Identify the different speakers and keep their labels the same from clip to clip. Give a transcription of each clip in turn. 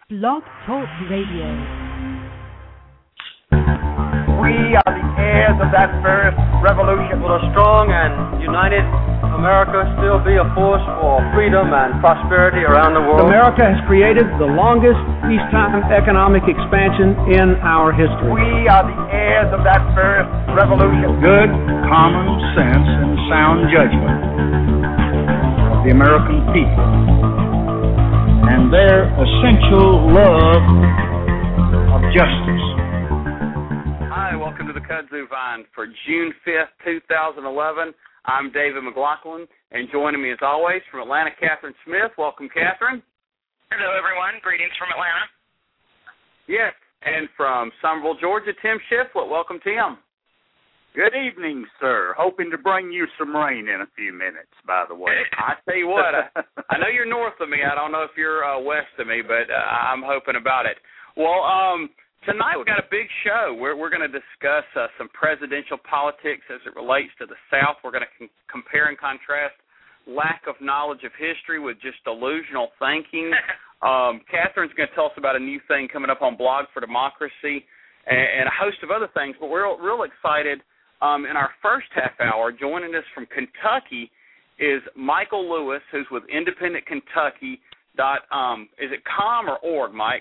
Speaker 1: Blog Talk Radio.
Speaker 2: We are the heirs of that first revolution.
Speaker 3: Will a strong and united America still be a force for freedom and prosperity around the world?
Speaker 4: America has created the longest peacetime economic expansion in our history.
Speaker 2: We are the heirs of that first revolution.
Speaker 5: Good common sense and sound judgment of the American people and their essential love of justice.
Speaker 6: Hi, welcome to the Kudzu Vine for June 5th, 2011. I'm David McLaughlin, and joining me as always from Atlanta, Catherine Smith. Welcome, Catherine.
Speaker 7: Hello, everyone. Greetings from Atlanta.
Speaker 6: Yes, and from Summerville, Georgia, Tim Shiflett. Welcome, Tim.
Speaker 8: Good evening, sir. Hoping to bring you some rain in a few minutes, by the way.
Speaker 6: I tell you what, I know you're north of me. I don't know if you're west of me, but I'm hoping about it. Well, tonight we got a big show. We're going to discuss some presidential politics as it relates to the South. We're going to compare and contrast lack of knowledge of history with just delusional thinking. Catherine's going to tell us about a new thing coming up on Blog for Democracy and a host of other things. But we're real excited. In our first half hour, joining us from Kentucky is Michael Lewis, who's with Independent Kentucky. Is it .com or .org, Mike?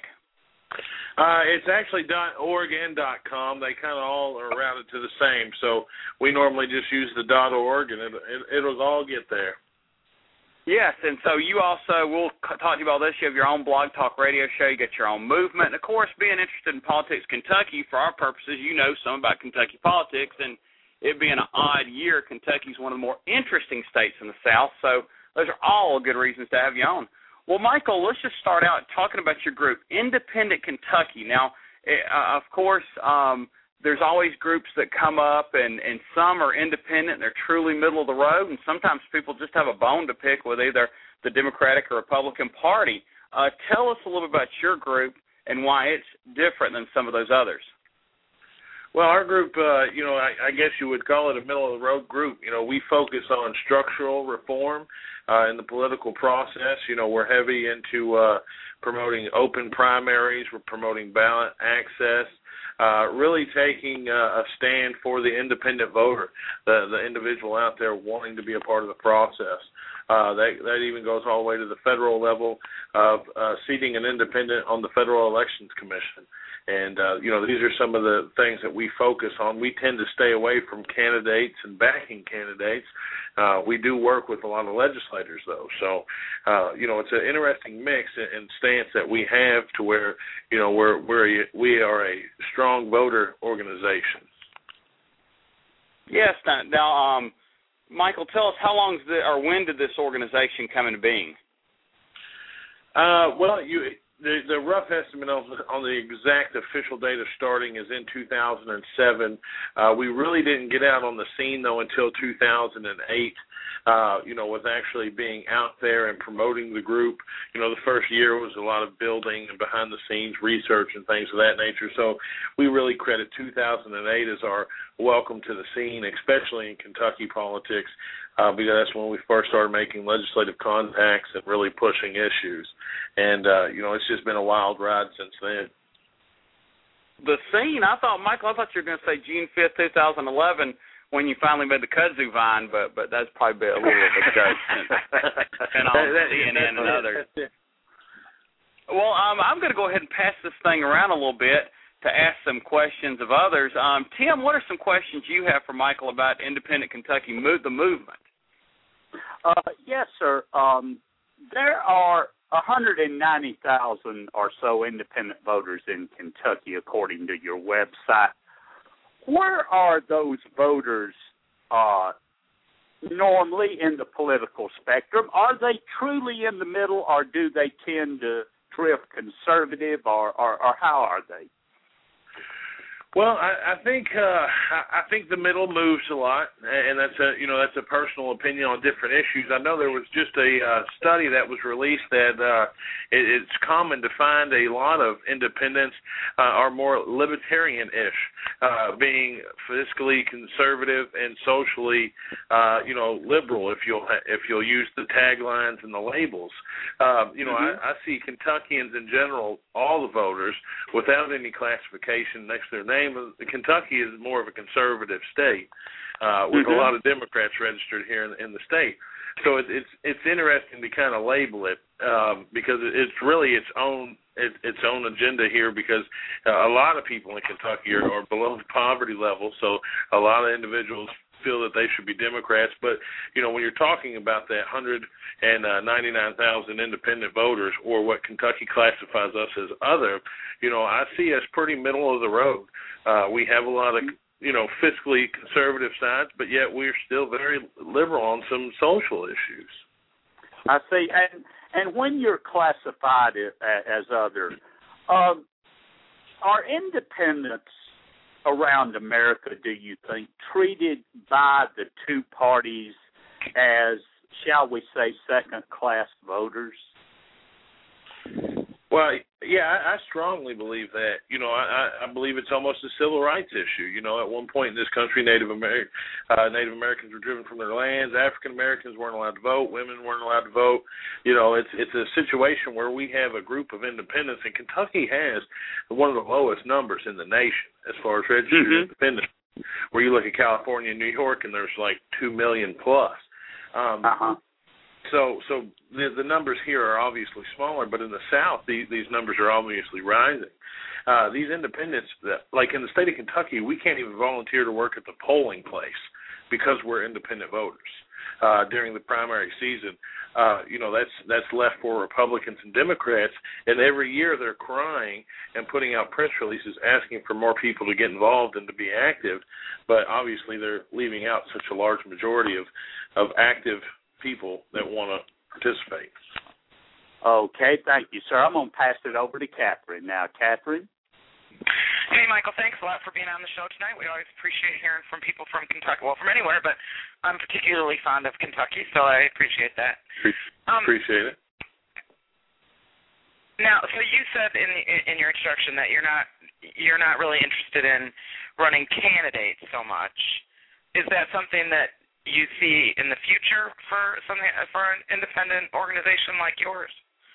Speaker 9: It's actually .org and .com. They kind of all are routed to the same. So we normally just use the .org, and it'll all get there.
Speaker 6: Yes, and so you also, we'll talk to you about this. You have your own Blog Talk Radio show. You get your own movement. And, of course, being interested in politics Kentucky, for our purposes, you know some about Kentucky politics. And it being an odd year, Kentucky's one of the more interesting states in the South. So those are all good reasons to have you on. Well, Michael, let's just start out talking about your group, Independent Kentucky. Now, of course, there's always groups that come up, and some are independent, and they're truly middle of the road, and sometimes people just have a bone to pick with either the Democratic or Republican Party. Tell us a little bit about your group and why it's different than some of those others.
Speaker 9: Well, our group, I guess you would call it a middle-of-the-road group. We focus on structural reform in the political process. We're heavy into promoting open primaries. We're promoting ballot access, really taking a stand for the independent voter, the individual out there wanting to be a part of the process. That even goes all the way to the federal level of seating an independent on the Federal Elections Commission. And, these are some of the things that we focus on. We tend to stay away from candidates and backing candidates. We do work with a lot of legislators, though. So, it's an interesting mix and stance that we have to where, we are a strong voter organization.
Speaker 6: Yes. Now, Michael, tell us when did this organization come into being?
Speaker 9: The rough estimate on the exact official date of starting is in 2007. We really didn't get out on the scene, though, until 2008, with actually being out there and promoting the group. The first year was a lot of building and behind-the-scenes research and things of that nature. So we really credit 2008 as our welcome to the scene, especially in Kentucky politics, because that's when we first started making legislative contacts and really pushing issues. And, it's just been a wild ride since then.
Speaker 6: The scene, Michael, I thought you were going to say June 5th, 2011, when you finally made the Kudzu Vine, but that's probably a little bit of a joke. And on CNN and others. Well, I'm going to go ahead and pass this thing around a little bit to ask some questions of others. Tim, what are some questions you have for Michael about Independent Kentucky, the movement?
Speaker 8: Yes, sir. There are 190,000 or so independent voters in Kentucky, according to your website. Where are those voters normally in the political spectrum? Are they truly in the middle, or do they tend to drift conservative, or how are they?
Speaker 9: Well, I think the middle moves a lot, and that's a personal opinion on different issues. I know there was just a study that was released that it's common to find a lot of independents are more libertarian-ish, being fiscally conservative and socially, liberal. If you'll use the taglines and the labels, I see Kentuckians in general, all the voters, without any classification next to their name. Kentucky is more of a conservative state with a lot of Democrats registered here in the state. So it's interesting to kind of label it because it's really its own agenda here, because a lot of people in Kentucky are below the poverty level. So a lot of individuals feel that they should be Democrats. But, when you're talking about that 199,000 independent voters, or what Kentucky classifies us as other, I see us pretty middle of the road. We have a lot of, fiscally conservative sides, but yet we're still very liberal on some social issues.
Speaker 8: I see. And when you're classified as other, are independents around America, do you think, treated by the two parties as, shall we say, second-class voters?
Speaker 9: Well, yeah, I strongly believe that. I believe it's almost a civil rights issue. At one point in this country, Native Americans were driven from their lands. African Americans weren't allowed to vote. Women weren't allowed to vote. It's a situation where we have a group of independents, and Kentucky has one of the lowest numbers in the nation as far as registered independents. Where you look at California and New York, and there's like 2 million plus. So the numbers here are obviously smaller, but in the South, these numbers are obviously rising. These independents, like in the state of Kentucky, we can't even volunteer to work at the polling place because we're independent voters. During the primary season, that's left for Republicans and Democrats, and every year they're crying and putting out press releases asking for more people to get involved and to be active, but obviously they're leaving out such a large majority of active people that want to participate.
Speaker 8: Okay, thank you, sir. I'm going to pass it over to Catherine now. Catherine?
Speaker 7: Hey, Michael, thanks a lot for being on the show tonight. We always appreciate hearing from people from Kentucky, well, from anywhere, but I'm particularly fond of Kentucky, so I appreciate that.
Speaker 9: Appreciate it.
Speaker 7: Now, so you said in your introduction that you're not really interested in running candidates so much. Is that something that you see in the future for an independent organization like yours?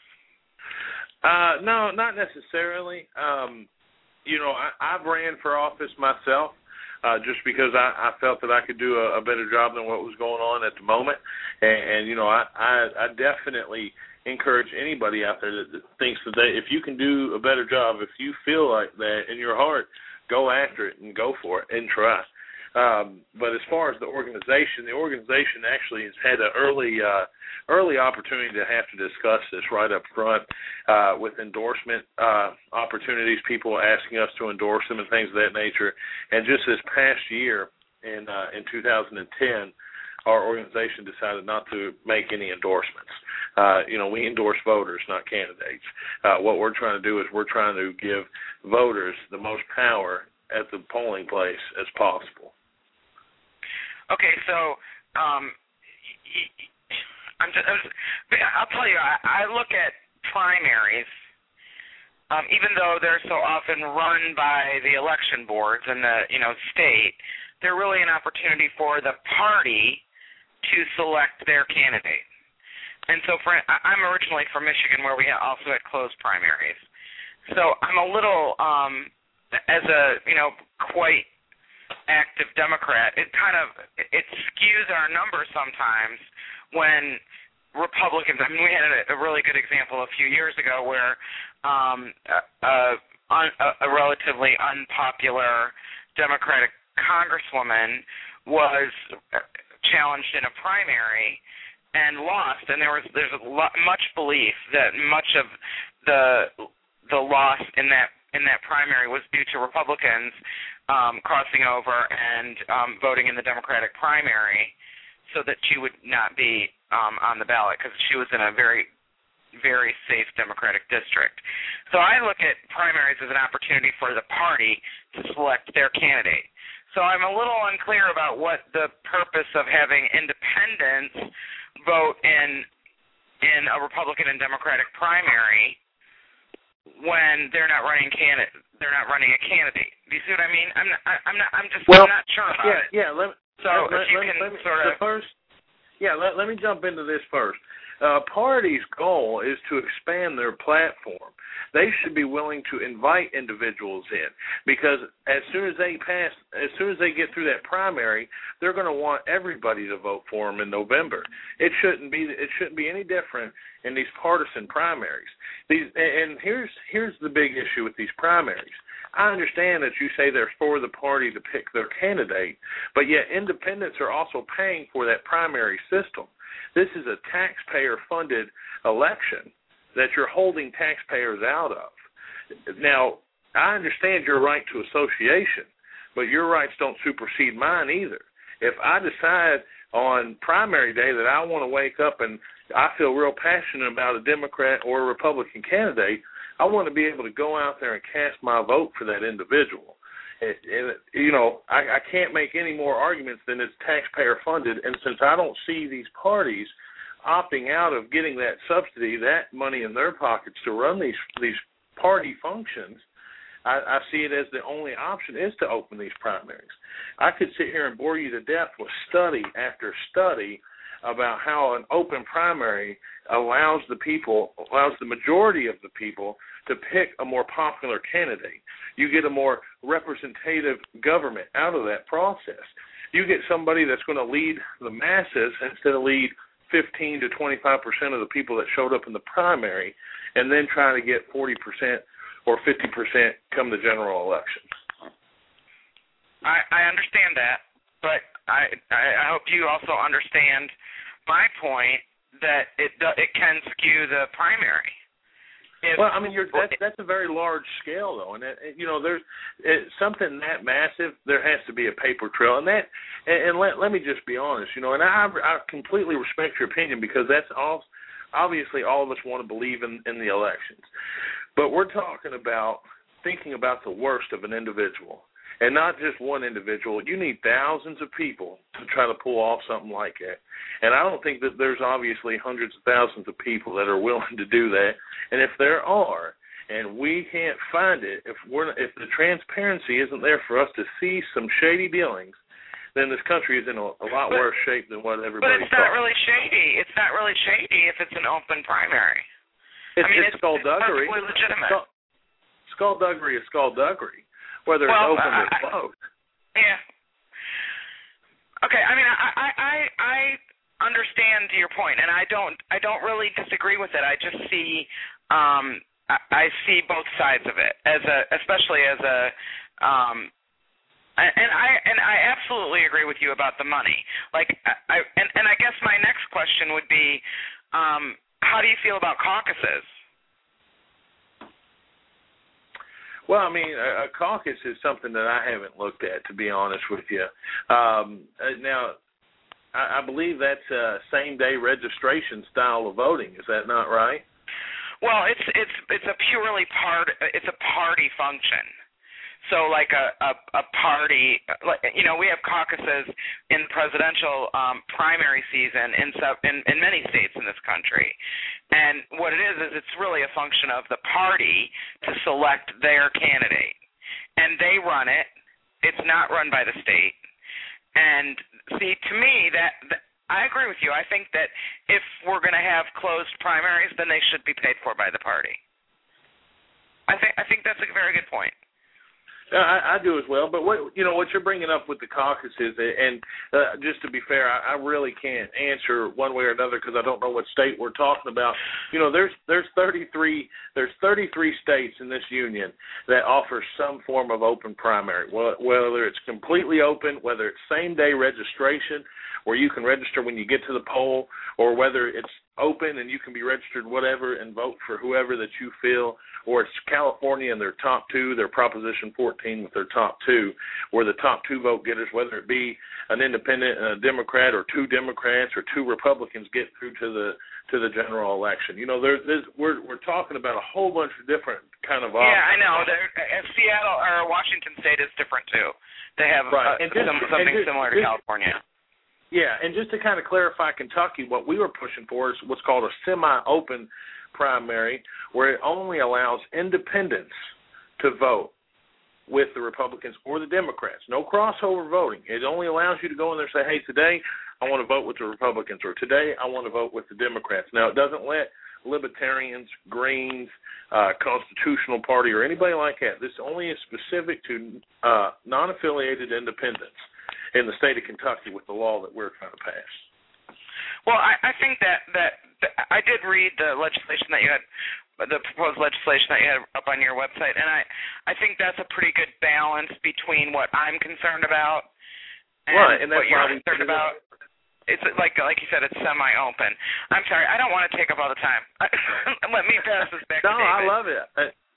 Speaker 9: No, not necessarily. I've ran for office myself just because I felt that I could do a better job than what was going on at the moment. And I definitely encourage anybody out there that thinks that if you can do a better job, if you feel like that in your heart, go after it and go for it and try. But as far as the organization actually has had an early opportunity to have to discuss this right up front with endorsement opportunities, people asking us to endorse them and things of that nature. And just this past year, in 2010, our organization decided not to make any endorsements. We endorse voters, not candidates. What we're trying to do is we're trying to give voters the most power at the polling place as possible.
Speaker 7: Okay, so I'll tell you, I look at primaries, even though they're so often run by the election boards and the state, they're really an opportunity for the party to select their candidate. And so I'm originally from Michigan, where we also had closed primaries. So I'm a little, as a quite active Democrat, it skews our numbers sometimes when Republicans, we had a really good example a few years ago where a relatively unpopular Democratic congresswoman was challenged in a primary and lost, and there's much belief that much of the loss in that primary was due to Republicans crossing over and voting in the Democratic primary so that she would not be on the ballot because she was in a very, very safe Democratic district. So I look at primaries as an opportunity for the party to select their candidate. So I'm a little unclear about what the purpose of having independents vote in a Republican and Democratic primary when they're not running a candidate. Do you see what I mean? I'm not sure about it.
Speaker 9: Yeah. Let me jump into this first. Party's goal is to expand their platform. They should be willing to invite individuals in, because as soon as they get through that primary, they're going to want everybody to vote for them in November. It shouldn't be any different in these partisan primaries. And here's the big issue with these primaries. I understand that you say they're for the party to pick their candidate, but yet independents are also paying for that primary system. This is a taxpayer-funded election that you're holding taxpayers out of. Now, I understand your right to association, but your rights don't supersede mine either. If I decide on primary day that I want to wake up and I feel real passionate about a Democrat or a Republican candidate, I want to be able to go out there and cast my vote for that individual. I can't make any more arguments than it's taxpayer-funded, and since I don't see these parties opting out of getting that subsidy, that money in their pockets to run these party functions, I see it as the only option is to open these primaries. I could sit here and bore you to death with study after study about how an open primary allows the majority of the people to pick a more popular candidate. You get a more representative government out of that process. You get somebody that's going to lead the masses instead of lead 15 to 25% of the people that showed up in the primary, and then trying to get 40% or 50% come the general election.
Speaker 7: I understand that, but I hope you also understand my point that it can skew the primary.
Speaker 9: That's a very large scale, though, and there's something that massive. There has to be a paper trail, and let me just be honest, and I completely respect your opinion, because that's obviously all of us want to believe in the elections, but we're talking about thinking about the worst of an individual. And not just one individual. You need thousands of people to try to pull off something like that. And I don't think that there's obviously hundreds of thousands of people that are willing to do that. And if there are, and we can't find it, if the transparency isn't there for us to see some shady dealings, then this country is in a lot worse shape than what everybody thought.
Speaker 7: But it's not really shady. It's not really shady if it's an open primary.
Speaker 9: It's skullduggery.
Speaker 7: It's perfectly legitimate.
Speaker 9: Skullduggery is skullduggery, whether it's open or closed.
Speaker 7: Yeah. Okay. I understand your point, and I don't really disagree with it. I just see I see both sides of it especially as a and I absolutely agree with you about the money. I guess my next question would be, how do you feel about caucuses?
Speaker 9: Well, a caucus is something that I haven't looked at, to be honest with you. Now, I believe that's a same-day registration style of voting. Is that not right?
Speaker 7: Well, it's a purely party function. So, like a party, we have caucuses in presidential primary season in many states in this country, and what it is it's really a function of the party to select their candidate, and they run it. It's not run by the state. And see, to me, that I agree with you. I think that if we're going to have closed primaries, then they should be paid for by the party. I think that's a very good point.
Speaker 9: I do as well, but what you're bringing up with the caucuses, and just to be fair, I really can't answer one way or another because I don't know what state we're talking about. There's 33 states in this union that offer some form of open primary, whether it's completely open, whether it's same day registration, where you can register when you get to the poll, or whether it's open and you can be registered whatever and vote for whoever that you feel, or it's California and their top two, their Proposition 14 with their top two, where the top two vote getters, whether it be an independent and a Democrat or two Democrats or two Republicans, get through to the general election. You know, we're talking about a whole bunch of different kind of options.
Speaker 7: Yeah, I know. Seattle or Washington State is different too. They have something similar to California.
Speaker 9: Yeah, and just to kind of clarify Kentucky, what we were pushing for is what's called a semi-open primary, where it only allows independents to vote with the Republicans or the Democrats. No crossover voting. It only allows you to go in there and say, hey, today I want to vote with the Republicans, or today I want to vote with the Democrats. Now, it doesn't let Libertarians, Greens, Constitutional Party, or anybody like that. This only is specific to non-affiliated independents in the state of Kentucky with the law that we're trying to pass.
Speaker 7: Well, I think that I did read the legislation that you had, the proposed legislation that you had up on your website, and I think that's a pretty good balance between what I'm concerned about and what you're concerned about. It's like you said, it's semi-open. I'm sorry, I don't want to take up all the time. Let me pass this back to David.
Speaker 9: No, I love it.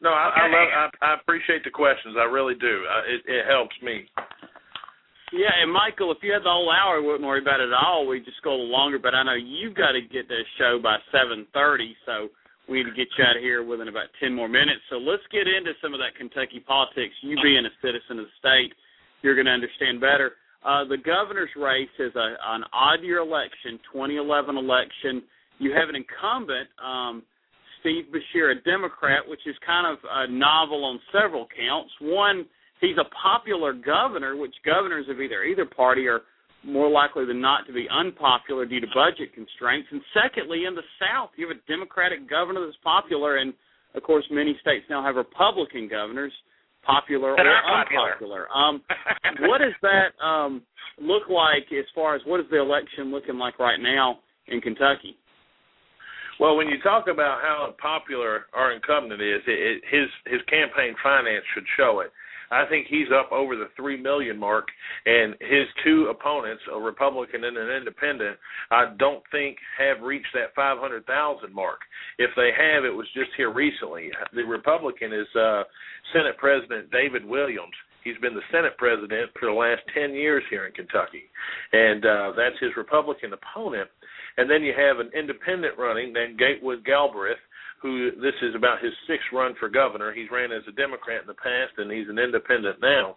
Speaker 9: I appreciate the questions. I really do. It helps me.
Speaker 6: Yeah, and Michael, if you had the whole hour, we wouldn't worry about it at all. We'd just go a little longer, but I know you've got to get this show by 7:30, so we need to get you out of here within about 10 more minutes. So let's get into some of that Kentucky politics. You being a citizen of the state, you're going to understand better. The governor's race is an odd-year election, 2011 election. You have an incumbent, Steve Beshear, a Democrat, which is kind of novel on several counts. One, he's a popular governor, which governors of either party are more likely than not to be unpopular due to budget constraints. And secondly, in the South, you have a Democratic governor that's popular, and, of course, many states now have Republican governors, popular or unpopular. What does that look like as far as what is the election looking like right now in Kentucky?
Speaker 9: Well, when you talk about how popular our incumbent is, his campaign finance should show it. I think he's up over the 3 million mark, and his two opponents, a Republican and an independent, I don't think have reached that 500,000 mark. If they have, it was just here recently. The Republican is Senate President David Williams. He's been the Senate president for the last 10 years here in Kentucky, and that's his Republican opponent. And then you have an independent running named Gatewood Galbraith, who this is about his sixth run for governor. He's ran as a Democrat in the past, and he's an independent now.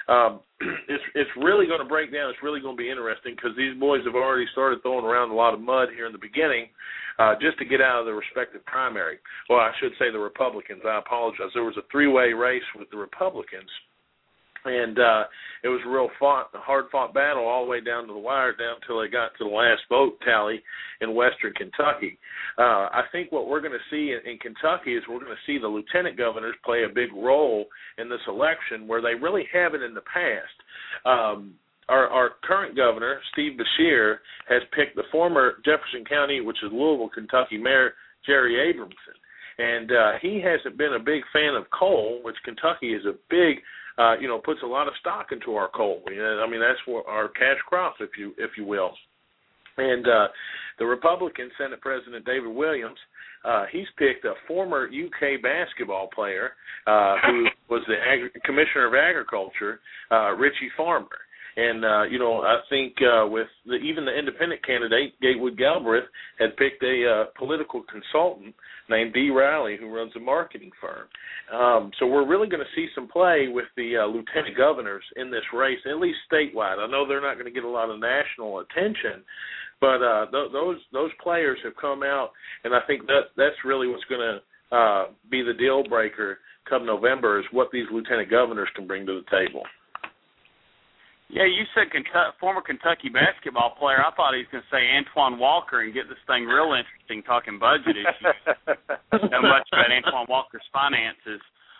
Speaker 9: It's really going to break down. It's really going to be interesting because these boys have already started throwing around a lot of mud here in the beginning just to get out of the respective primary. Well, I should say the Republicans. I apologize. There was a three-way race with the Republicans, and it was a real hard-fought battle all the way down to the wire, down until they got to the last vote tally in western Kentucky. I think what we're going to see in Kentucky is we're going to see the lieutenant governors play a big role in this election where they really haven't in the past. Our current governor, Steve Beshear, has picked the former Jefferson County, which is Louisville, Kentucky, Mayor Jerry Abramson. And he hasn't been a big fan of coal, which Kentucky is a big puts a lot of stock into our coal. I mean, that's what our cash crop, if you will. And the Republican Senate President David Williams, he's picked a former UK basketball player who was the Commissioner of Agriculture, Richie Farmer. And, I think with even the independent candidate, Gatewood Galbraith, had picked a political consultant named Dee Riley, who runs a marketing firm. So we're really going to see some play with the lieutenant governors in this race, at least statewide. I know they're not going to get a lot of national attention, but those players have come out, and I think that's really what's going to be the deal breaker come November is what these lieutenant governors can bring to the table.
Speaker 6: Yeah, you said former Kentucky basketball player. I thought he was going to say Antoine Walker and get this thing real interesting talking budget issues. Know much about Antoine Walker's finances.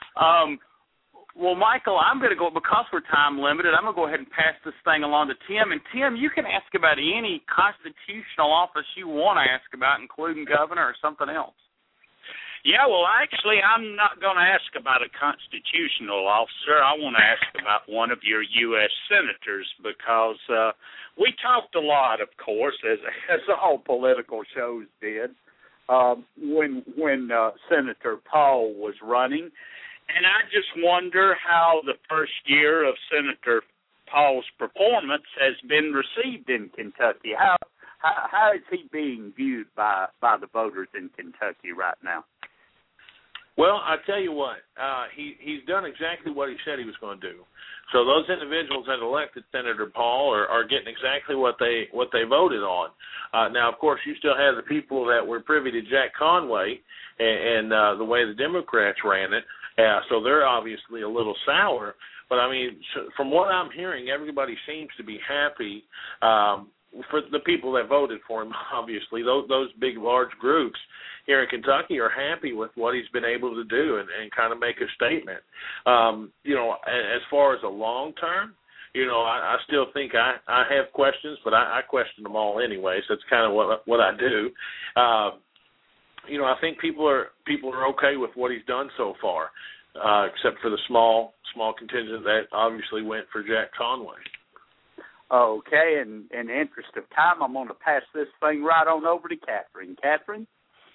Speaker 6: Well, Michael, I'm going to go, because we're time limited, I'm going to go ahead and pass this thing along to Tim. And, Tim, you can ask about any constitutional office you want to ask about, including governor or something else.
Speaker 5: Yeah, well, actually, I'm not going to ask about a constitutional officer. I want to ask about one of your U.S. senators because we talked a lot, of course, as all political shows did, when Senator Paul was running. And I just wonder how the first year of Senator Paul's performance has been received in Kentucky. How is he being viewed by the voters in Kentucky right now?
Speaker 9: Well, I tell you what, he's done exactly what he said he was going to do. So those individuals that elected Senator Paul are getting exactly what they voted on. Now, of course, you still have the people that were privy to Jack Conway and the way the Democrats ran it. So they're obviously a little sour. But, I mean, from what I'm hearing, everybody seems to be happy for the people that voted for him, obviously. Those big, large groups here in Kentucky are happy with what he's been able to do and kind of make a statement. As far as a long term, I still think I have questions, but I question them all anyway, so it's kind of what I do. I think people are okay with what he's done so far, except for the small contingent that obviously went for Jack Conway.
Speaker 8: Okay, and in the interest of time, I'm going to pass this thing right on over to Catherine. Catherine?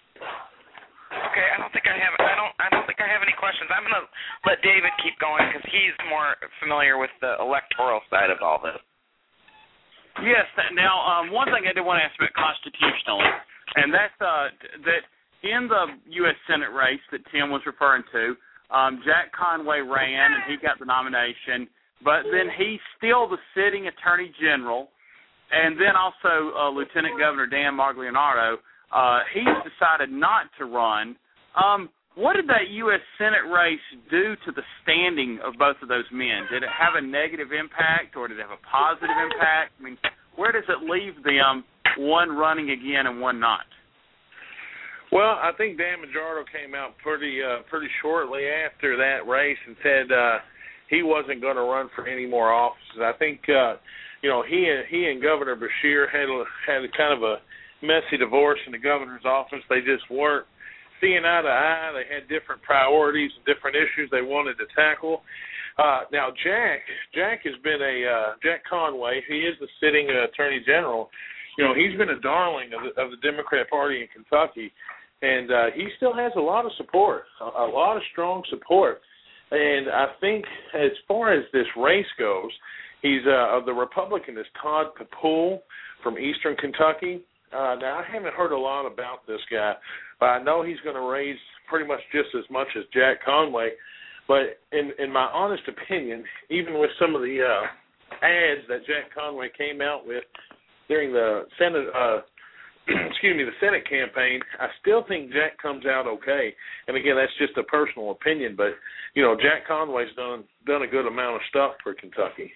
Speaker 7: Okay, I don't think I have any questions. I'm going to let David keep going because he's more familiar with the electoral side of all this.
Speaker 6: Yes. Now, one thing I did want to ask about constitutionally, and that's that in the U.S. Senate race that Tim was referring to, Jack Conway ran and he got the nomination, but then he's still the sitting attorney general, and then also Lieutenant Governor Dan Marglionaro. He's decided not to run. What did that U.S. Senate race do to the standing of both of those men? Did it have a negative impact or did it have a positive impact? I mean, where does it leave them, one running again and one not?
Speaker 9: Well, I think Dan Majordo came out pretty shortly after that race and said he wasn't going to run for any more offices. I think he and Governor Beshear had a kind of a messy divorce in the governor's office. They just weren't seeing eye to eye. They had different priorities and different issues they wanted to tackle. Now, Jack has been Jack Conway. He is the sitting attorney general. He's been a darling of the Democrat Party in Kentucky, and he still has a lot of support, a lot of strong support. And I think as far as this race goes, he's the Republican is Todd Kapoor from Eastern Kentucky. Now, I haven't heard a lot about this guy, but I know he's going to raise pretty much just as much as Jack Conway. But in my honest opinion, even with some of the ads that Jack Conway came out with during the Senate, the Senate campaign, I still think Jack comes out okay. And again, that's just a personal opinion, but Jack Conway's done a good amount of stuff for Kentucky.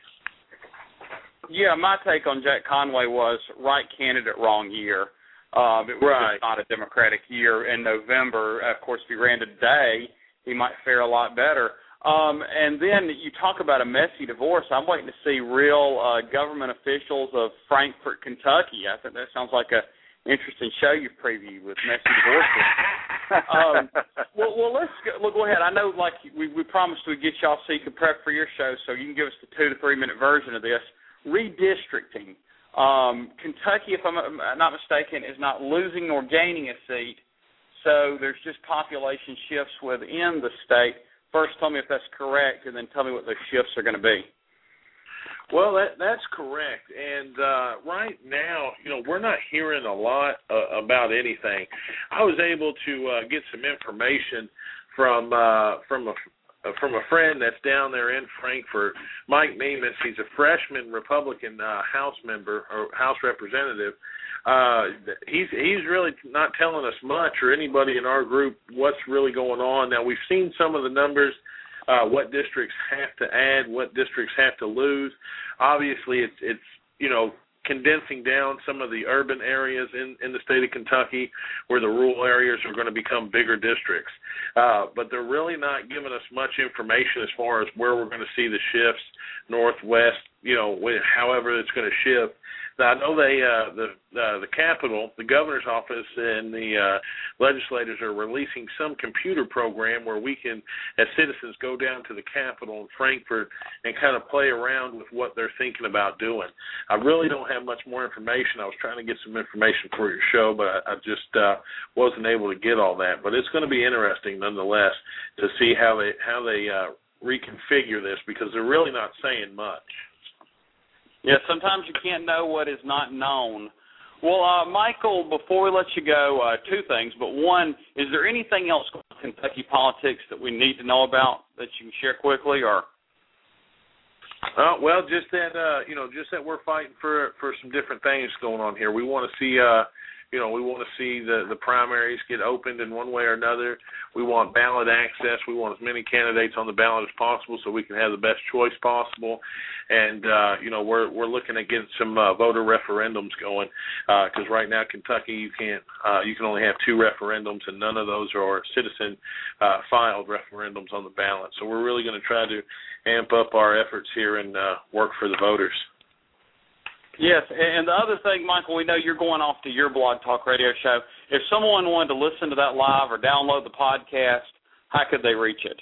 Speaker 6: Yeah, my take on Jack Conway was right candidate, wrong year. It was just not a Democratic year in November. Of course, if he ran today, he might fare a lot better. And then you talk about a messy divorce. I'm waiting to see real government officials of Frankfort, Kentucky. I think that sounds like a interesting show you've previewed with messy divorces. Well, let's go ahead. I know, like we promised we'd get y'all so you could prep for your show, so you can give us the 2 to 3 minute version of this. Redistricting. Kentucky, if I'm not mistaken, is not losing nor gaining a seat, so there's just population shifts within the state. First, tell me if that's correct, and then tell me what those shifts are going to be.
Speaker 9: Well, that's correct, and right now, we're not hearing a lot about anything. I was able to get some information from a friend that's down there in Frankfort, Mike Nemes. He's a freshman Republican House member or House representative. He's really not telling us much, or anybody in our group, what's really going on. Now, we've seen some of the numbers, what districts have to add, what districts have to lose. Obviously, it's condensing down some of the urban areas in the state of Kentucky where the rural areas are going to become bigger districts. But they're really not giving us much information as far as where we're going to see the shifts, northwest, however it's going to shift. Now, I know the Capitol, the governor's office, and the legislators are releasing some computer program where we can, as citizens, go down to the Capitol in Frankfort and kind of play around with what they're thinking about doing. I really don't have much more information. I was trying to get some information for your show, but I just wasn't able to get all that. But it's going to be interesting, nonetheless, to see how they reconfigure this, because they're really not saying much.
Speaker 6: Yeah, sometimes you can't know what is not known. Well, Michael, before we let you go, two things. But one, is there anything else in Kentucky politics that we need to know about that you can share quickly, or?
Speaker 9: Well, just that we're fighting for some different things going on here. We want to see the primaries get opened in one way or another. We want ballot access. We want as many candidates on the ballot as possible so we can have the best choice possible. And we're looking at getting some voter referendums going, because right now Kentucky you can only have 2 referendums, and none of those are citizen filed referendums on the ballot. So we're really going to try to amp up our efforts here and work for the voters.
Speaker 6: Yes, and the other thing, Michael, we know you're going off to your Blog Talk Radio show. If someone wanted to listen to that live or download the podcast, how could they reach it?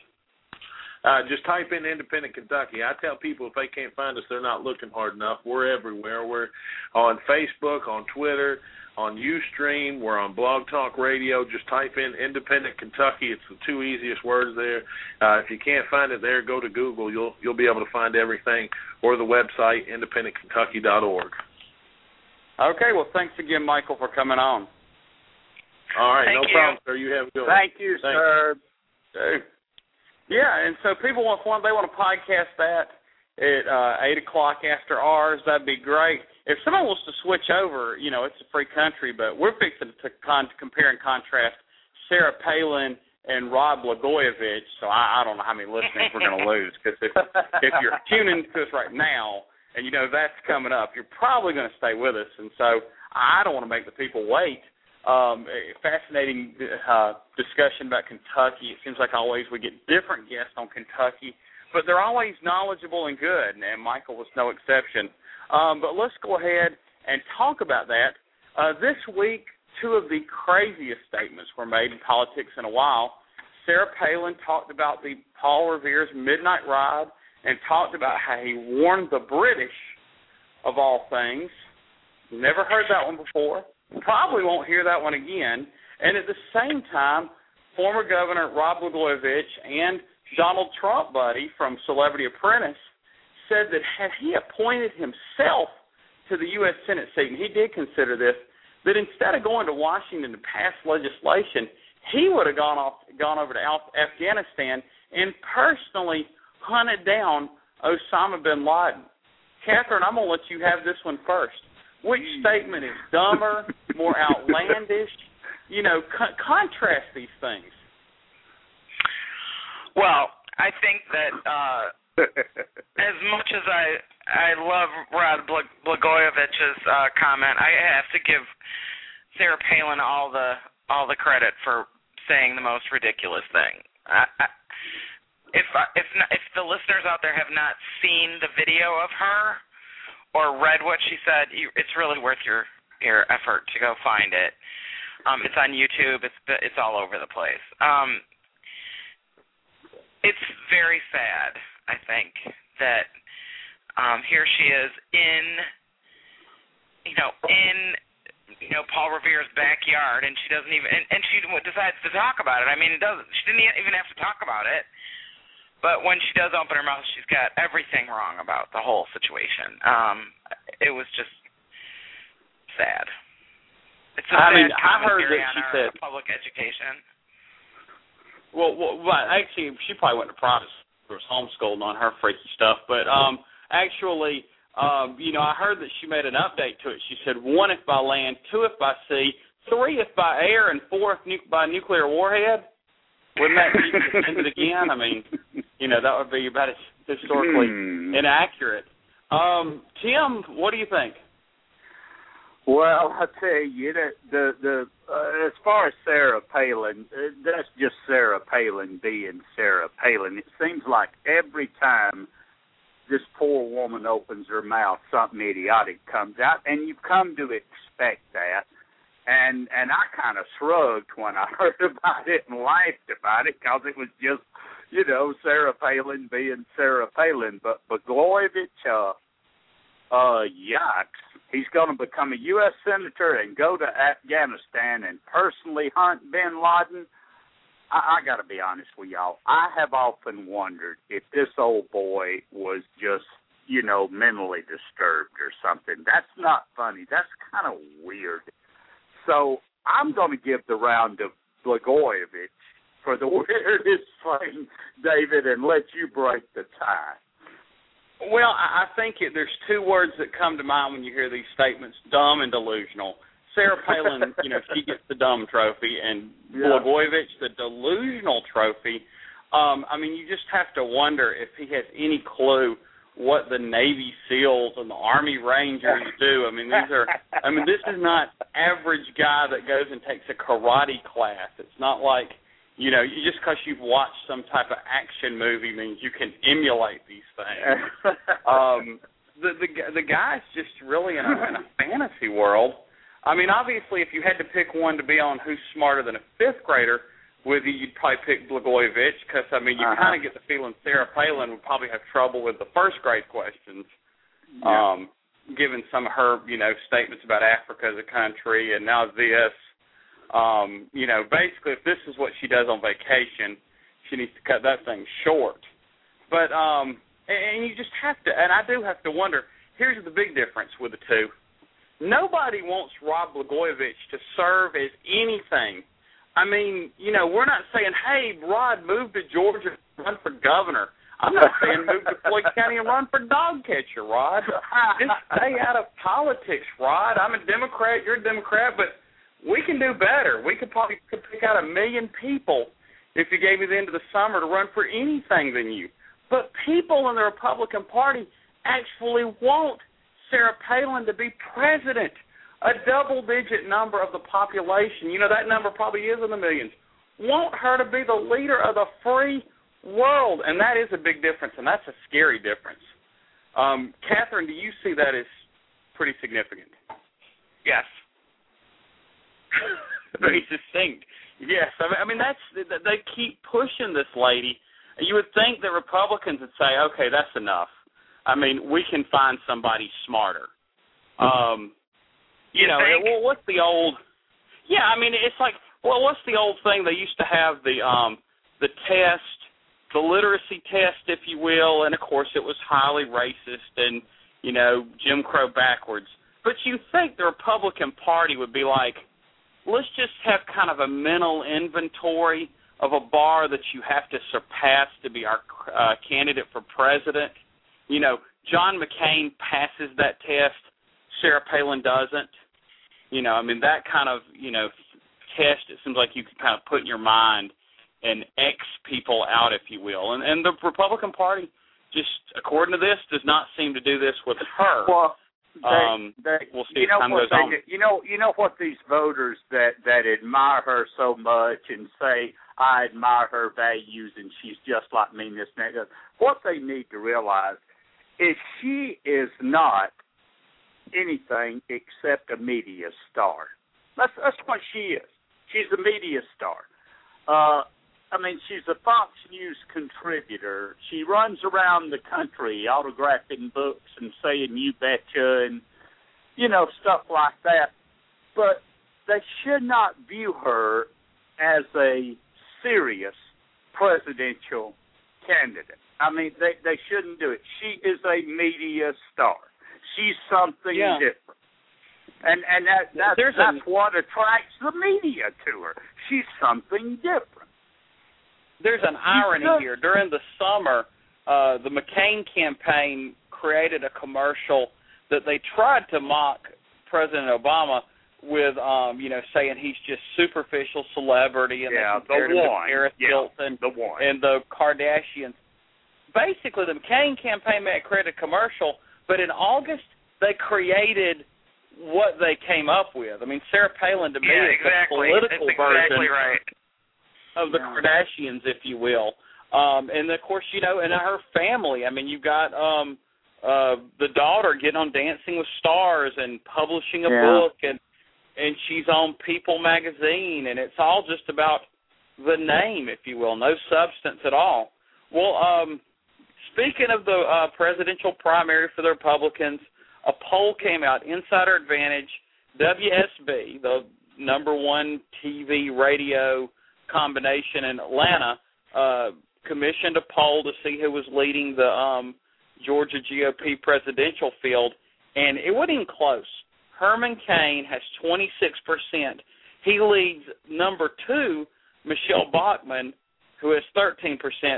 Speaker 9: Just type in Independent Kentucky. I tell people if they can't find us, they're not looking hard enough. We're everywhere. We're on Facebook, on Twitter, on Ustream. We're on Blog Talk Radio. Just type in Independent Kentucky. It's the 2 easiest words there. If you can't find it there, go to Google. You'll be able to find everything, or the website, independentkentucky.org.
Speaker 6: Okay, well, thanks again, Michael, for coming on.
Speaker 9: All right,
Speaker 7: Thank
Speaker 9: no
Speaker 7: you.
Speaker 9: problem, sir. You have a good one.
Speaker 2: Thank you, sir.
Speaker 6: Yeah, and so people want to podcast that at 8 o'clock after ours. That'd be great. If someone wants to switch over, it's a free country, but we're fixing to compare and contrast Sarah Palin and Rod Blagojevich. So I don't know how many listeners we're going to lose, because if you're tuning to us right now and that's coming up, you're probably going to stay with us. And so I don't want to make the people wait. Fascinating discussion about Kentucky. It seems like always we get different guests on Kentucky, but they're always knowledgeable and good, and Michael was no exception. But let's go ahead and talk about that. This week, 2 of the craziest statements were made in politics in a while. Sarah Palin talked about the Paul Revere's midnight ride and talked about how he warned the British, of all things. Never heard that one before. Probably won't hear that one again. And at the same time, former Governor Rod Blagojevich and Donald Trump buddy from Celebrity Apprentice said that had he appointed himself to the U.S. Senate seat, and he did consider this, that instead of going to Washington to pass legislation, he would have gone over to Afghanistan and personally hunted down Osama bin Laden. Catherine, I'm going to let you have this one first. Which statement is dumber, more outlandish? Contrast these things.
Speaker 7: Well, I think that as much as I love Rod Blagojevich's comment, I have to give Sarah Palin all the credit for saying the most ridiculous thing. If the listeners out there have not seen the video of her or read what she said, it's really worth your effort to go find it. It's on YouTube. It's all over the place. It's very sad, I think, that here she is in Paul Revere's backyard, and she doesn't even and she decides to talk about it. I mean, she didn't even have to talk about it. But when she does open her mouth, she's got everything wrong about the whole situation. It was just sad. It's a sad commentary on our public education.
Speaker 6: Well, actually, she probably went to Protestant or was homeschooled on her freaky stuff. But actually, I heard that she made an update to it. She said 1 if by land, 2 if by sea, 3 if by air, and 4 if by nuclear warhead. Wouldn't that be extended again? I mean, that would be about as historically inaccurate. Tim, what do you think?
Speaker 8: Well, I tell you, the as far as Sarah Palin, that's just Sarah Palin being Sarah Palin. It seems like every time this poor woman opens her mouth, something idiotic comes out, and you've come to expect that. And I kind of shrugged when I heard about it and laughed about it because it was just, Sarah Palin being Sarah Palin. But Blagojevich, yucks. He's going to become a U.S. Senator and go to Afghanistan and personally hunt bin Laden. I got to be honest with y'all. I have often wondered if this old boy was just, mentally disturbed or something. That's not funny. That's kind of weird. So I'm going to give the round to Blagojevich for the weirdest thing, David, and let you break the tie.
Speaker 6: Well, I think there's two words that come to mind when you hear these statements: dumb and delusional. Sarah Palin, she gets the dumb trophy, and Blagojevich the delusional trophy. You just have to wonder if he has any clue what the Navy SEALs and the Army Rangers do. This is not average guy that goes and takes a karate class. It's not like, just because you've watched some type of action movie means you can emulate these things. The guy's just really in a fantasy world. Obviously, if you had to pick one to be on who's smarter than a fifth grader with you, you'd probably pick Blagojevich because, you kind of get the feeling Sarah Palin would probably have trouble with the first grade questions, given some of her, statements about Africa as a country and now this. Basically, if this is what she does on vacation, she needs to cut that thing short. But, and you just have to, and I do have to wonder, here's the big difference with the two. Nobody wants Rod Blagojevich to serve as anything. We're not saying, hey, Rod, move to Georgia and run for governor. I'm not saying move to Floyd County and run for dog catcher, Rod. Just stay out of politics, Rod. I'm a Democrat, you're a Democrat, but we can do better. We could probably pick out 1 million people if you gave me the end of the summer to run for anything than you. But people in the Republican Party actually want Sarah Palin to be president. A double-digit number of the population, that number probably is in the millions, want her to be the leader of the free world. And that is a big difference, and that's a scary difference. Catherine, do you see that as pretty significant?
Speaker 7: Yes.
Speaker 6: Very succinct. Yes. They keep pushing this lady. You would think that Republicans would say, okay, that's enough. We can find somebody smarter. What's the old? Yeah, it's like, what's the old thing? They used to have the test, the literacy test, if you will, and of course it was highly racist and Jim Crow backwards. But you think the Republican Party would be like, let's just have kind of a mental inventory of a bar that you have to surpass to be our candidate for president. John McCain passes that test. Sarah Palin doesn't. That kind of, test, it seems like you can kind of put in your mind and X people out, if you will. And the Republican Party, just according to this, does not seem to do this with her.
Speaker 8: Well,
Speaker 6: we'll see as time goes on.
Speaker 8: You know what these voters that admire her so much and say, I admire her values and she's just like me and this and that, what they need to realize is she is not anything except a media star. That's what she is. She's a media star. She's a Fox News contributor. She runs around the country autographing books and saying "you betcha" and stuff like that. But they should not view her as a serious presidential candidate. They shouldn't do it. She is a media star. She's something different. And that's what attracts the media to her. She's something different.
Speaker 6: There's an irony here. During the summer, the McCain campaign created a commercial that they tried to mock President Obama with, saying he's just superficial celebrity and they compared him to Paris Hilton and the Kardashians. Basically, the McCain campaign created a commercial, but in August, they created what they came up with. Sarah Palin, to me, is the political version of the Kardashians, if you will. And, of course, and her family. You've got the daughter getting on Dancing with Stars and publishing a book, and she's on People magazine, and it's all just about the name, if you will, no substance at all. Well, speaking of the presidential primary for the Republicans, a poll came out, Insider Advantage, WSB, the number one TV radio combination in Atlanta, commissioned a poll to see who was leading the Georgia GOP presidential field, and it wasn't even close. Herman Cain has 26%. He leads number 2, Michelle Bachmann, who has 13%,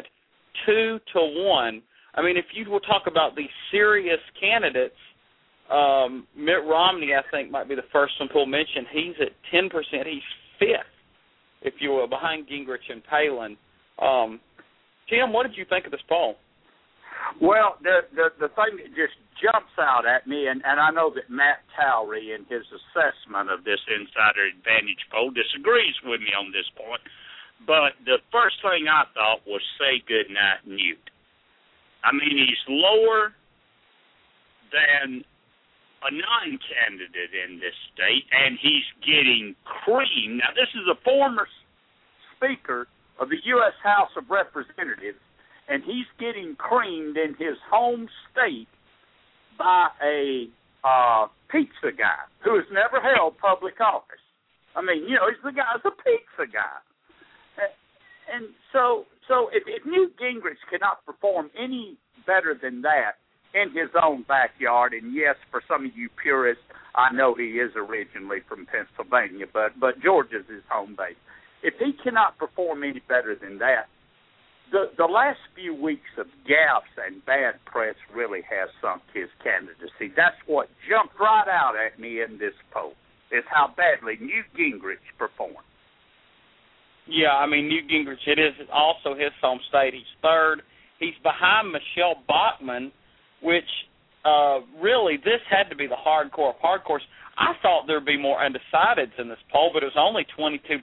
Speaker 6: 2-1. I mean, if you will talk about the serious candidates, Mitt Romney, I think, might be the first one to mention. He's at 10%. He's 5th, if you will, behind Gingrich and Palin. Tim, what did you think of this poll?
Speaker 8: Well, the thing that just jumps out at me, and I know that Matt Towery in his assessment of this Insider Advantage poll disagrees with me on this point, but the first thing I thought was say goodnight Newt. I mean, he's lower than a non-candidate in this state, and he's getting creamed. Now, this is a former Speaker of the U.S. House of Representatives, and he's getting creamed in his home state by a pizza guy who has never held public office. I mean, you know, he's the guy's a pizza guy. And so if Newt Gingrich cannot perform any better than that in his own backyard, and yes, for some of you purists, I know he is originally from Pennsylvania, but Georgia's his home base. If he cannot perform any better than that, the last few weeks of gaffes and bad press really has sunk his candidacy. That's what jumped right out at me in this poll, is how badly Newt Gingrich performed.
Speaker 6: Yeah, I mean, Newt Gingrich, it is also his home state. He's 3rd. He's behind Michelle Bachmann, which really, this had to be the hardcore of hardcores. I thought there would be more undecideds in this poll, but it was only 22%.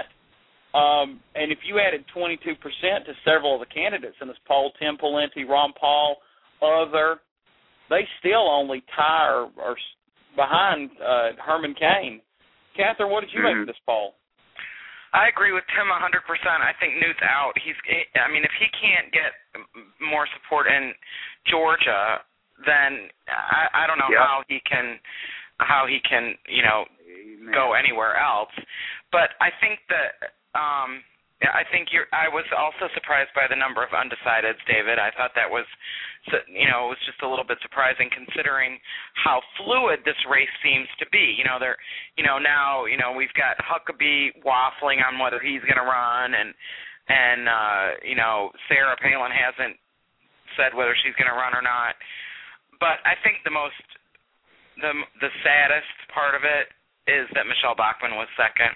Speaker 6: And if you added 22% to several of the candidates in this poll, Tim Pawlenty, Ron Paul, other, they still only tie or behind Herman Cain. Catherine, what did you make of this poll?
Speaker 7: I agree with Tim 100%. I think Newt's out. I mean, if he can't get more support in Georgia, then I don't know how he can, you know, go anywhere else. But I think that I was also surprised by the number of undecideds, David. I thought that was, you know, it was just a little bit surprising considering how fluid this race seems to be. You know, now, you know, we've got Huckabee waffling on whether he's going to run, and you know, Sarah Palin hasn't said whether she's going to run or not. But I think the saddest part of it is that Michelle Bachmann was 2nd.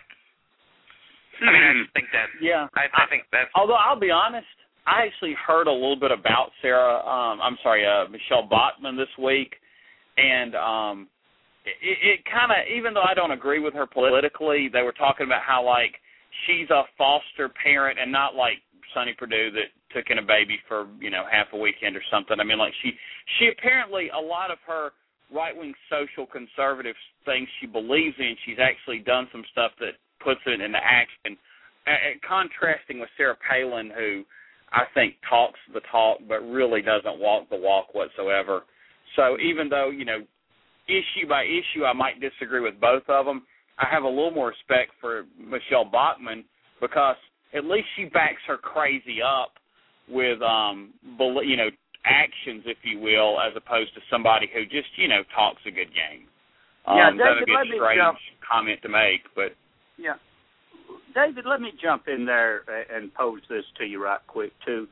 Speaker 7: I mean, I just think that. Yeah, I think that's.
Speaker 6: Although I'll be honest, I actually heard a little bit about Michelle Bachmann this week, and it kind of, even though I don't agree with her politically, they were talking about how like she's a foster parent and not like Sonny Perdue that took in a baby for, you know, half a weekend or something. I mean, like she apparently, a lot of her right-wing social conservative things she believes in, she's actually done some stuff that puts it into action, contrasting with Sarah Palin, who I think talks the talk but really doesn't walk the walk whatsoever. So even though, you know, issue by issue I might disagree with both of them, I have a little more respect for Michelle Bachmann because at least she backs her crazy up with, you know, actions, if you will, as opposed to somebody who just, you know, talks a good game.
Speaker 8: David,
Speaker 6: that's a good strange comment to make, but...
Speaker 8: Yeah. David, let me jump in there and pose this to you right quick, too.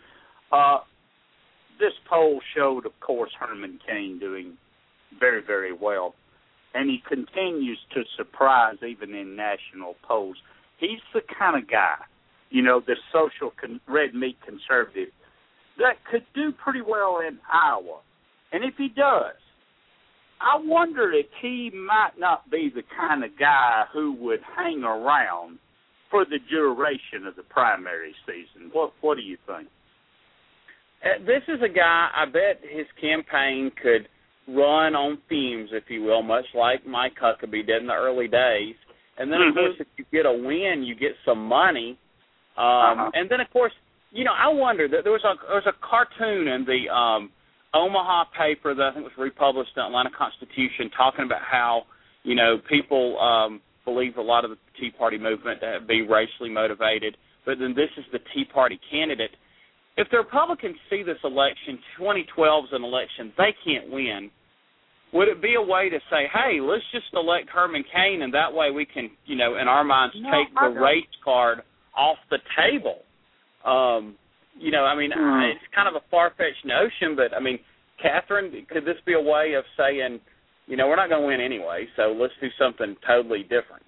Speaker 8: This poll showed, of course, Herman Cain doing very, very well, and he continues to surprise even in national polls. He's the kind of guy, you know, the social red meat conservative, that could do pretty well in Iowa. And if he does, I wonder if he might not be the kind of guy who would hang around for the duration of the primary season. What do you think?
Speaker 6: This is a guy, I bet his campaign could run on fumes, if you will, much like Mike Huckabee did in the early days. And then, of course, if you get a win, you get some money. And then, of course, I wonder, that there was a cartoon in the Omaha paper that I think was republished in Atlanta Constitution talking about how, people believe a lot of the Tea Party movement to be racially motivated, but then this is the Tea Party candidate. If the Republicans see this election, 2012 is an election they can't win, would it be a way to say, hey, let's just elect Herman Cain, and that way we can, in our minds, take the race card off the table? It's kind of a far-fetched notion, but, Catherine, could this be a way of saying, we're not going to win anyway, so let's do something totally different?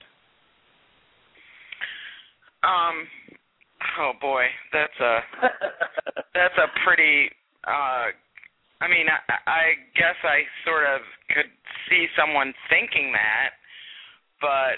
Speaker 7: Oh boy, that's a pretty. I guess I sort of could see someone thinking that, but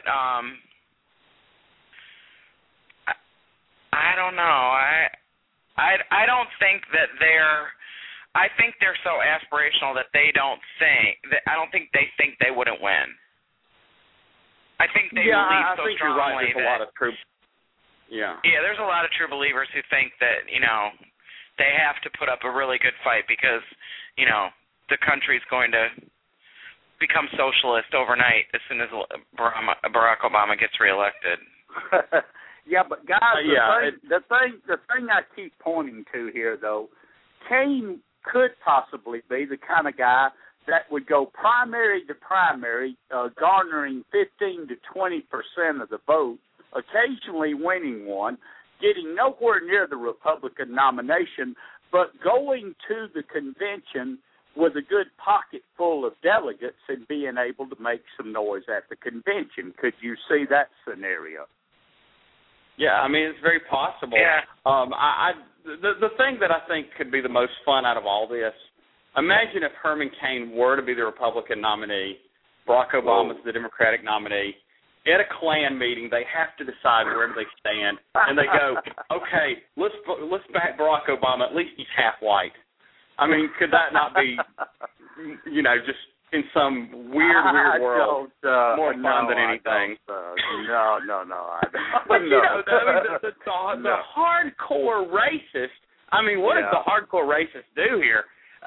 Speaker 7: I don't know. I don't think that they're. I think they're so aspirational that they don't think that. I don't think they think they wouldn't win. I think they believe
Speaker 6: I
Speaker 7: so
Speaker 6: think
Speaker 7: strongly
Speaker 6: you're right. There's
Speaker 7: that.
Speaker 6: A lot of true. Yeah,
Speaker 7: there's a lot of true believers who think that, they have to put up a really good fight because, the country's going to become socialist overnight as soon as Barack Obama gets reelected.
Speaker 8: Yeah, but guys, the thing I keep pointing to here, though, Cain could possibly be the kind of guy that would go primary to primary, garnering 15 to 20% of the vote, occasionally winning one, getting nowhere near the Republican nomination, but going to the convention with a good pocket full of delegates and being able to make some noise at the convention. Could you see that scenario?
Speaker 6: Yeah, it's very possible.
Speaker 7: Yeah.
Speaker 6: The thing that I think could be the most fun out of all this, imagine if Herman Cain were to be the Republican nominee, Barack Obama's the Democratic nominee. At a Klan meeting, they have to decide where they stand, and they go, okay, let's back Barack Obama. At least he's half white. Could that not be, just in some weird world more fun than anything?
Speaker 8: No.
Speaker 6: But the hardcore racist. What does the hardcore racist do here?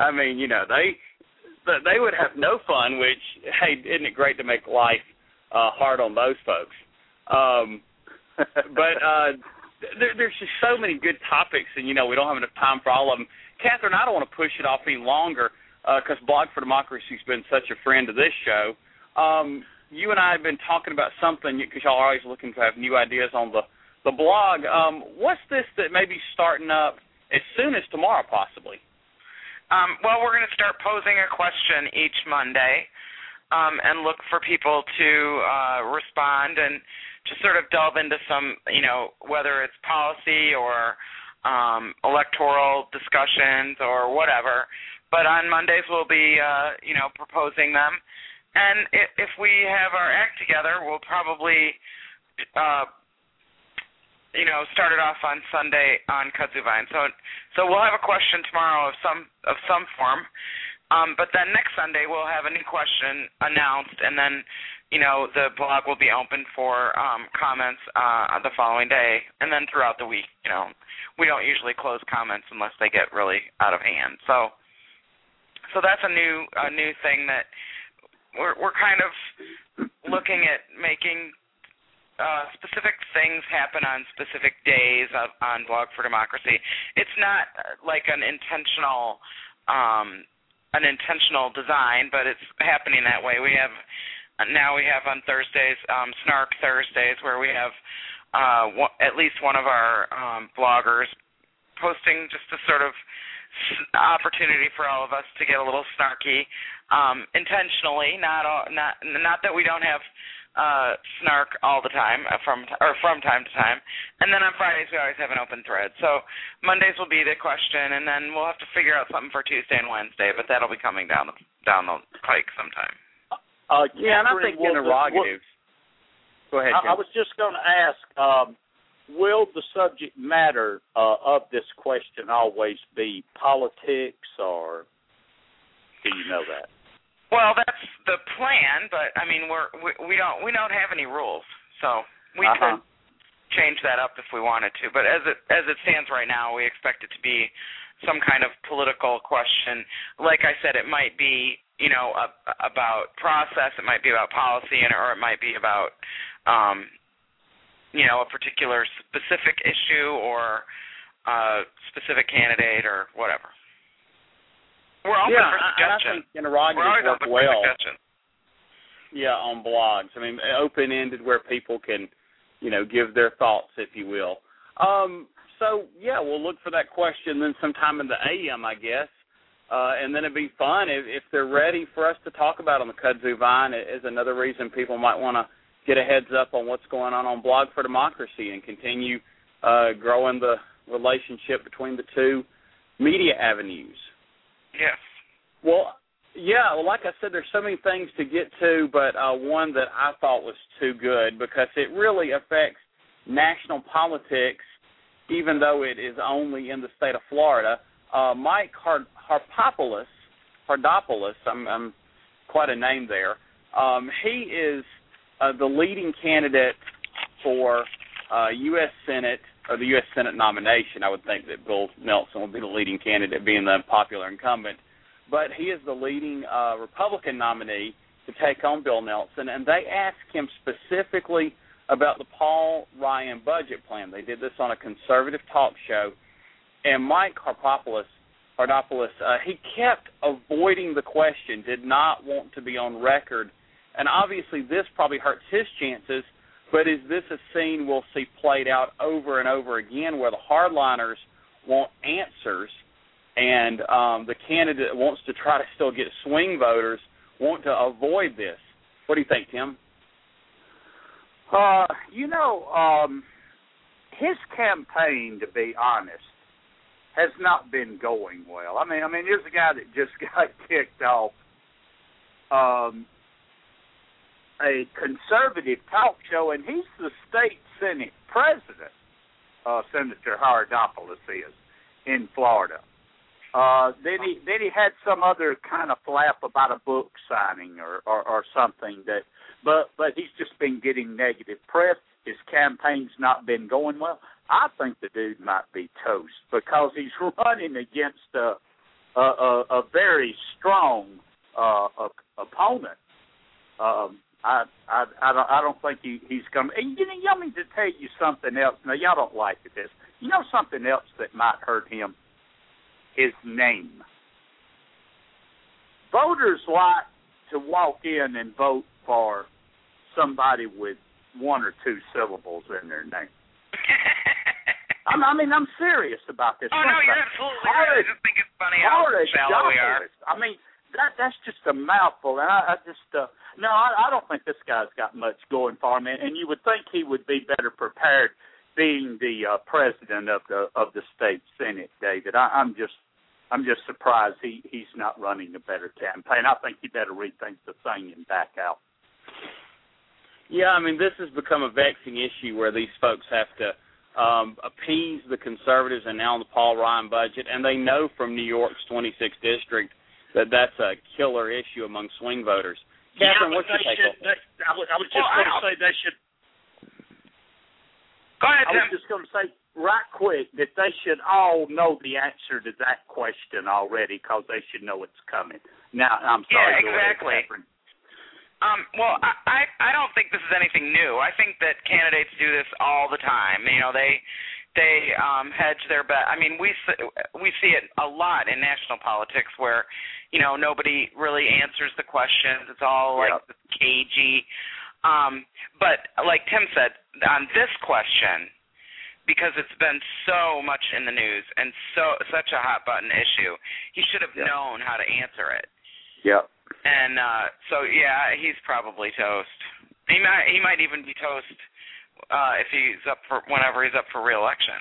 Speaker 6: They would have no fun. Which, hey, isn't it great to make life hard on those folks? But there's just so many good topics, and we don't have enough time for all of them. Catherine, I don't want to push it off any longer because Blog for Democracy has been such a friend of this show. You and I have been talking about something because y'all are always looking to have new ideas on the blog. What's this that may be starting up as soon as tomorrow, possibly?
Speaker 7: Well, we're going to start posing a question each Monday. And look for people to respond and just sort of delve into some, whether it's policy or electoral discussions or whatever. But on Mondays we'll be, proposing them. And if we have our act together, we'll probably, start it off on Sunday on Kudzu Vine. So we'll have a question tomorrow of some form. But then next Sunday we'll have a new question announced, and then, the blog will be open for comments the following day, and then throughout the week. We don't usually close comments unless they get really out of hand. So that's a new thing that we're kind of looking at making specific things happen on specific days on Blog for Democracy. It's not like an intentional design, but it's happening that way. We have on Thursdays Snark Thursdays, where we have at least one of our bloggers posting just a sort of opportunity for all of us to get a little snarky, intentionally. Not that we don't have snark all the time, from time to time. And then on Fridays we always have an open thread. So Mondays will be the question, and then we'll have to figure out something for Tuesday and Wednesday, but that'll be coming down the pike sometime.
Speaker 6: And I think interrogatives. Go ahead, Jim.
Speaker 8: I was just going to ask, will the subject matter of this question always be politics, or do you know that?
Speaker 7: Well, that's the plan, but I mean, we don't have any rules, so we could change that up if we wanted to. But as it stands right now, we expect it to be some kind of political question. Like I said, it might be, you know, about process, it might be about policy, or it might be about, you know, a particular specific issue or a specific candidate or whatever. We're open for suggestions.
Speaker 6: I think interrogatives work well. Yeah, on blogs. I mean, open-ended where people can, you know, give their thoughts, if you will. So, yeah, we'll look for that question then sometime in the AM, I guess. And then it'd be fun if they're ready for us to talk about on the Kudzu Vine. Is another reason people might want to get a heads up on what's going on Blog for Democracy and continue growing the relationship between the two media avenues.
Speaker 7: Yes.
Speaker 6: Well, yeah, well, like I said, there's so many things to get to, but one that I thought was too good because it really affects national politics, even though it is only in the state of Florida. Mike Hardopoulos, I'm quite a name there. He is the leading candidate for U.S. Senate, or the U.S. Senate nomination. I would think that Bill Nelson will be the leading candidate, being the popular incumbent. But he is the leading Republican nominee to take on Bill Nelson, and they asked him specifically about the Paul Ryan budget plan. They did this on a conservative talk show, and Mike Hardopoulos, he kept avoiding the question, did not want to be on record, and obviously this probably hurts his chances, but is this a scene we'll see played out over and over again where the hardliners want answers and the candidate wants to try to still get swing voters, want to avoid this? What do you think, Tim?
Speaker 8: His campaign, to be honest, has not been going well. I mean, here's a guy that just got kicked off a conservative talk show, and he's the state Senate president, Senator Hardopoulos is, in Florida. Then he had some other kind of flap about a book signing or something but he's just been getting negative press. His campaign's not been going well. I think the dude might be toast because he's running against a very strong opponent. I don't think he's going to. You want me to tell you something else? Now, y'all don't like this. You know something else that might hurt him? His name. Voters like to walk in and vote for somebody with one or two syllables in their name. I'm serious about this.
Speaker 7: Oh, no, you're absolutely right. I just think it's funny how shallow we are.
Speaker 8: I mean, that's just a mouthful, and I don't think this guy's got much going for him, and you would think he would be better prepared being the president of the state Senate, David. I'm just surprised he's not running a better campaign. I think he better rethink the thing and back out.
Speaker 6: Yeah, I mean, this has become a vexing issue where these folks have to appease the conservatives and now the Paul Ryan budget, and they know from New York's 26th district that that's a killer issue among swing voters. Catherine, what's your take on that?
Speaker 2: I was just going to say they should.
Speaker 7: Go ahead, Tim.
Speaker 8: I was just going to say right quick that they should all know the answer to that question already because they should know it's coming. Now, I'm sorry.
Speaker 7: Yeah, exactly. Well, I don't think this is anything new. I think that candidates do this all the time. You know, they hedge their bet. I mean, we see it a lot in national politics where, you know, nobody really answers the questions. It's all like cagey. But like Tim said, on this question, because it's been so much in the news and such a hot button issue, he should have known how to answer it.
Speaker 8: Yeah.
Speaker 7: And so he's probably toast. He might even be toast if he's whenever he's up for re-election.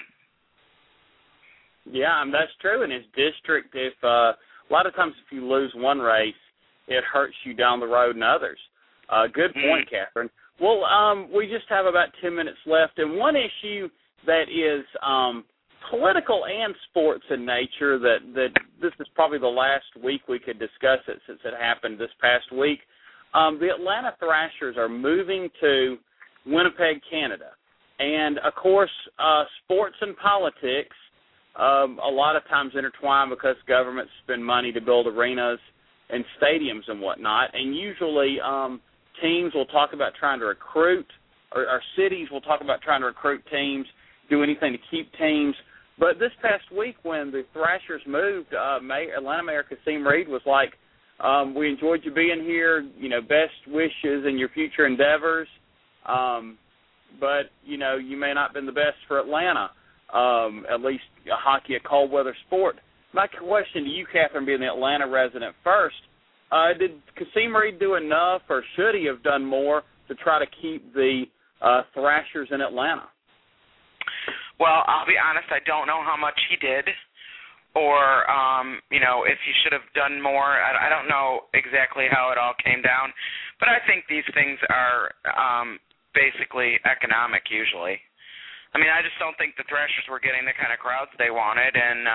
Speaker 6: Yeah, that's true. In his district, if a lot of times if you lose one race, it hurts you down the road in others. Good point, Catherine. Well, we just have about 10 minutes left, and one issue that is political and sports in nature. That this is probably the last week we could discuss it since it happened this past week. The Atlanta Thrashers are moving to Winnipeg, Canada. And, of course, sports and politics a lot of times intertwine because governments spend money to build arenas and stadiums and whatnot. And usually teams will talk about trying to recruit, or cities will talk about trying to recruit teams, do anything to keep teams. But this past week when the Thrashers moved, Atlanta Mayor Kasim Reed was like, we enjoyed you being here, best wishes in your future endeavors. But, you may not have been the best for Atlanta, at least hockey, a cold weather sport. My question to you, Catherine, being the Atlanta resident first, did Kasim Reed do enough, or should he have done more to try to keep the Thrashers in Atlanta?
Speaker 7: Well, I'll be honest, I don't know how much he did, or, if he should have done more. I don't know exactly how it all came down, but I think these things are basically economic usually. I mean, I just don't think the Thrashers were getting the kind of crowds they wanted, and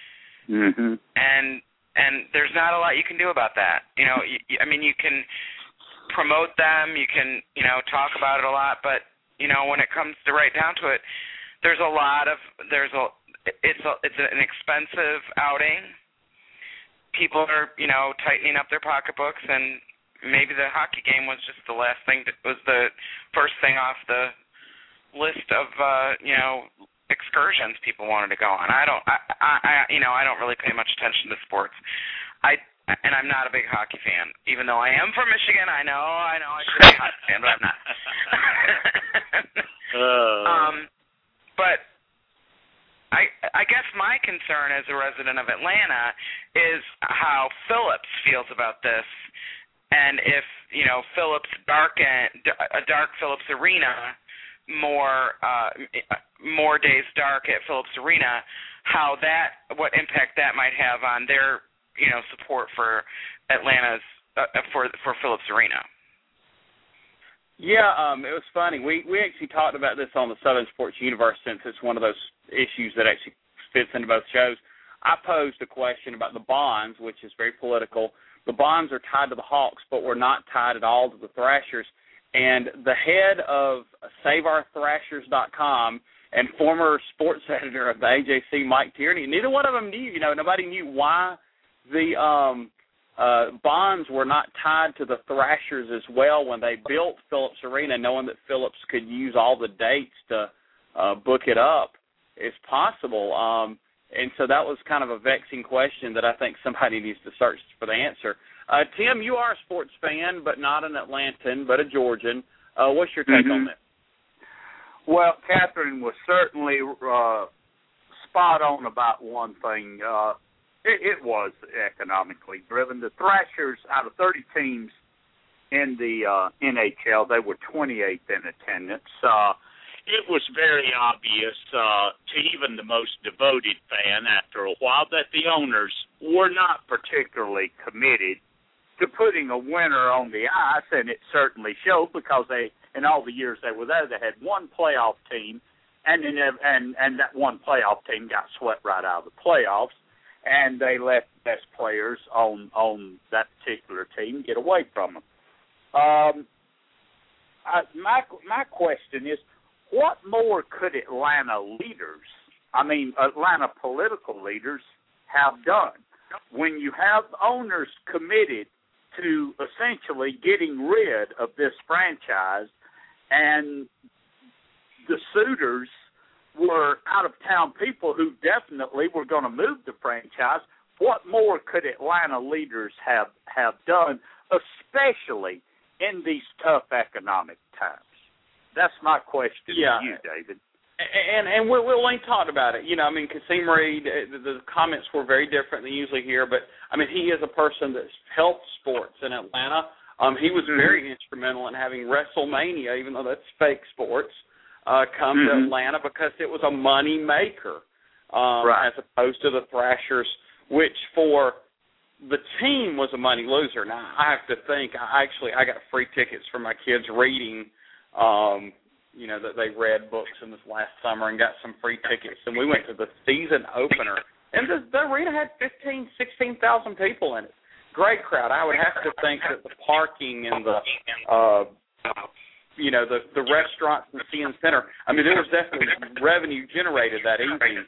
Speaker 7: there's not a lot you can do about that. You can promote them, you can, talk about it a lot, but, when it comes to right down to it, it's an expensive outing. People are, tightening up their pocketbooks, and maybe the hockey game was just the last thing, was the first thing off the list of, excursions people wanted to go on. I don't really pay much attention to sports. And I'm not a big hockey fan, even though I am from Michigan. I know I should be a hockey fan, but I'm not. But I guess my concern as a resident of Atlanta is how Phillips feels about this, and if Phillips dark Phillips Arena, more days dark at Phillips Arena, what impact that might have on their support for Atlanta's for Phillips Arena.
Speaker 6: Yeah, it was funny. We actually talked about this on the Southern Sports Universe, since it's one of those issues that actually fits into both shows. I posed a question about the Bonds, which is very political. The Bonds are tied to the Hawks, but we're not tied at all to the Thrashers. And the head of SaveOurThrashers.com and former sports editor of the AJC, Mike Tierney, neither one of them knew. Nobody knew why the Bonds were not tied to the Thrashers as well when they built Phillips Arena, knowing that Phillips could use all the dates to book it up as possible. And so that was kind of a vexing question that I think somebody needs to search for the answer. Tim, you are a sports fan, but not an Atlantan, but a Georgian. What's your take on that?
Speaker 8: Well, Catherine was certainly spot on about one thing. It was economically driven. The Thrashers, out of 30 teams in the NHL, they were 28th in attendance.
Speaker 5: It was very obvious to even the most devoted fan after a while that the owners were not
Speaker 8: particularly committed to putting a winner on the ice, and it certainly showed because in all the years they were there, they had one playoff team, and that one playoff team got swept right out of the playoffs, and they let best players on that particular team get away from them. My question is, what more could Atlanta political leaders have done? When you have owners committed to essentially getting rid of this franchise, and the suitors were out-of-town people who definitely were going to move the franchise, what more could Atlanta leaders have done, especially in these tough economic times? That's my question to you, David.
Speaker 6: And we'll ain't talk about it. Kasim Reed, the comments were very different than you usually hear, but, he is a person that's helped sports in Atlanta. He was very instrumental in having WrestleMania, even though that's fake sports, come to Atlanta because it was a money maker, as opposed to the Thrashers, which for the team was a money loser. Now, I have to think, I got free tickets for my kids reading that they read books in this last summer and got some free tickets. And we went to the season opener, and the arena had 15,000, 16,000 people in it. Great crowd. I would have to think that the parking and the restaurants and the CN Center, I mean, there was definitely revenue generated that evening.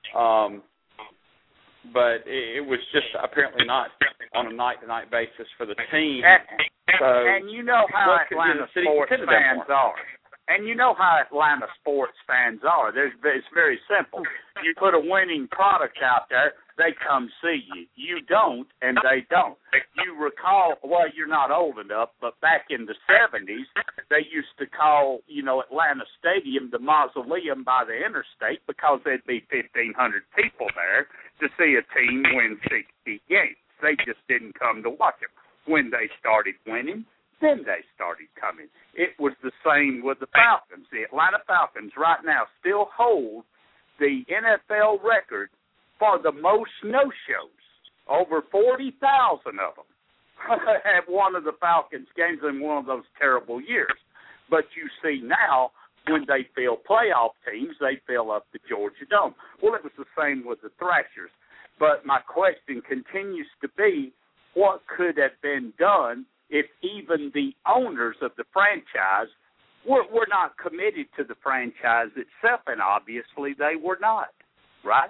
Speaker 6: But it was just apparently not on a night-to-night basis for the team.
Speaker 8: And you know how Atlanta sports fans are. And you know how Atlanta sports fans are. It's very simple. You put a winning product out there, they come see you. You don't, and they don't. You recall, well, you're not old enough, but back in the 70s, they used to call, Atlanta Stadium the mausoleum by the interstate because there'd be 1,500 people there to see a team win 60 games. They just didn't come to watch them. When they started winning, then they started coming. It was the same with the Falcons. The Atlanta Falcons right now still hold the NFL record for the most no-shows. Over 40,000 of them have one of the Falcons games in one of those terrible years. But you see now, when they field playoff teams, they fill up the Georgia Dome. Well, it was the same with the Thrashers. But my question continues to be, what could have been done if even the owners of the franchise were not committed to the franchise itself, and obviously they were not, right?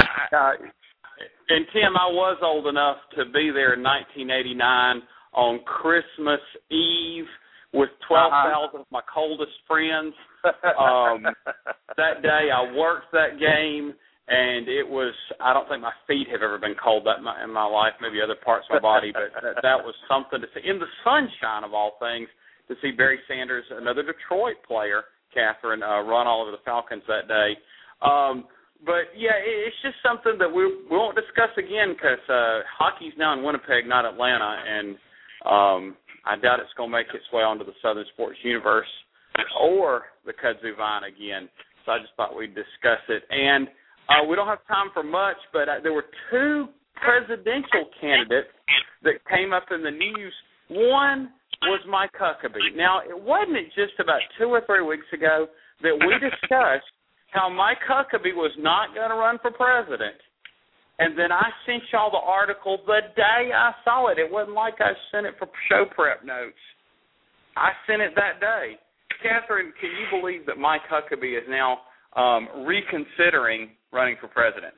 Speaker 6: And, Tim, I was old enough to be there in 1989 on Christmas Eve with 12,000 of my coldest friends. That day I worked that game, and it was, I don't think my feet have ever been cold that in my life, maybe other parts of my body, but that was something to see. In the sunshine, of all things, to see Barry Sanders, another Detroit player, Catherine, run all over the Falcons that day. But, yeah, it's just something that we won't discuss again because hockey's now in Winnipeg, not Atlanta, and I doubt it's going to make its way onto the Southern Sports Universe or the Kudzu Vine again. So I just thought we'd discuss it. And we don't have time for much, but there were two presidential candidates that came up in the news. One was Mike Huckabee. Now, it wasn't just about 2 or 3 weeks ago that we discussed how Mike Huckabee was not going to run for president. And then I sent y'all the article the day I saw it. It wasn't like I sent it for show prep notes. I sent it that day. Catherine, can you believe that Mike Huckabee is now reconsidering running for president?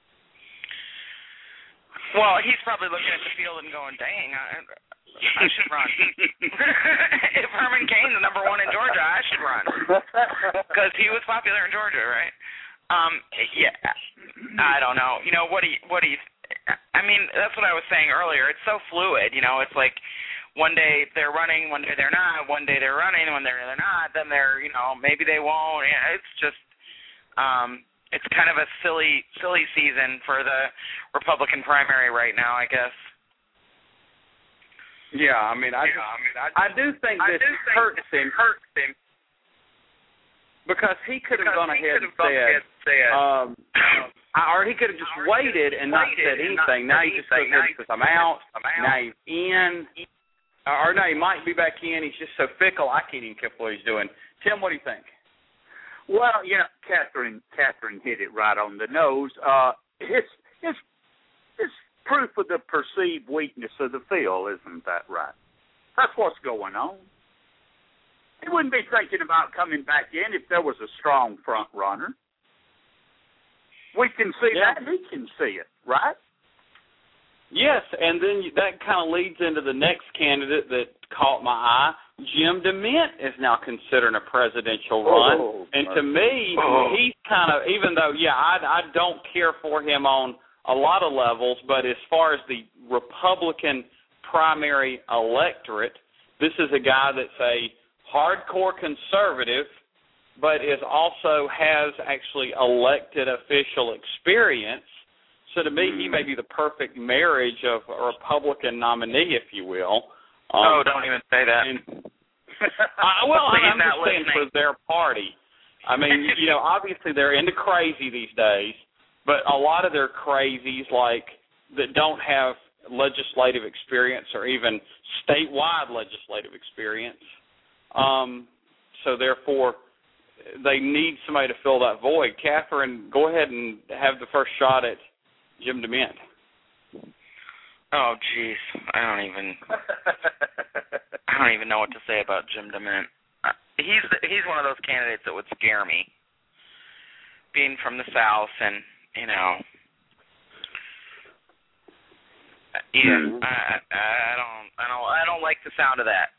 Speaker 7: Well, he's probably looking at the field and going, dang, I should run. If Herman Cain's the number one in Georgia, I should run. Because he was popular in Georgia, right? Yeah, I don't know. What do you I mean, that's what I was saying earlier. It's so fluid. It's like one day they're running, one day they're not, one day they're running, one day they're not, then they're, maybe they won't. It's just, it's kind of a silly season for the Republican primary right now, I guess.
Speaker 6: Yeah, I mean, I do think this hurts him because he could have gone ahead and said, or he could have just waited and not said anything. Now he just says, I'm out. Now he's in. Or no, he might be back in. He's just so fickle, I can't even keep what he's doing. Tim, what do you think?
Speaker 8: Well, Catherine hit it right on the nose. It's proof of the perceived weakness of the field, isn't that right? That's what's going on. He wouldn't be thinking about coming back in if there was a strong front runner. We can see that. He can see it, right?
Speaker 6: Yes, and then that kind of leads into the next candidate that caught my eye. Jim DeMint is now considering a presidential run. And to me, he's kind of, even though, I don't care for him on a lot of levels, but as far as the Republican primary electorate, this is a guy that's a hardcore conservative, but is also has actually elected official experience. So to me, he may be the perfect marriage of a Republican nominee, if you will.
Speaker 7: Don't even say that.
Speaker 6: I'm just saying for their party. I mean, obviously they're into crazy these days, but a lot of their crazies, like, that don't have legislative experience or even statewide legislative experience. So therefore, they need somebody to fill that void. Catherine, go ahead and have the first shot at Jim DeMint.
Speaker 7: Oh, jeez, I don't even know what to say about Jim DeMint. He's one of those candidates that would scare me, being from the South, and I don't like the sound of that.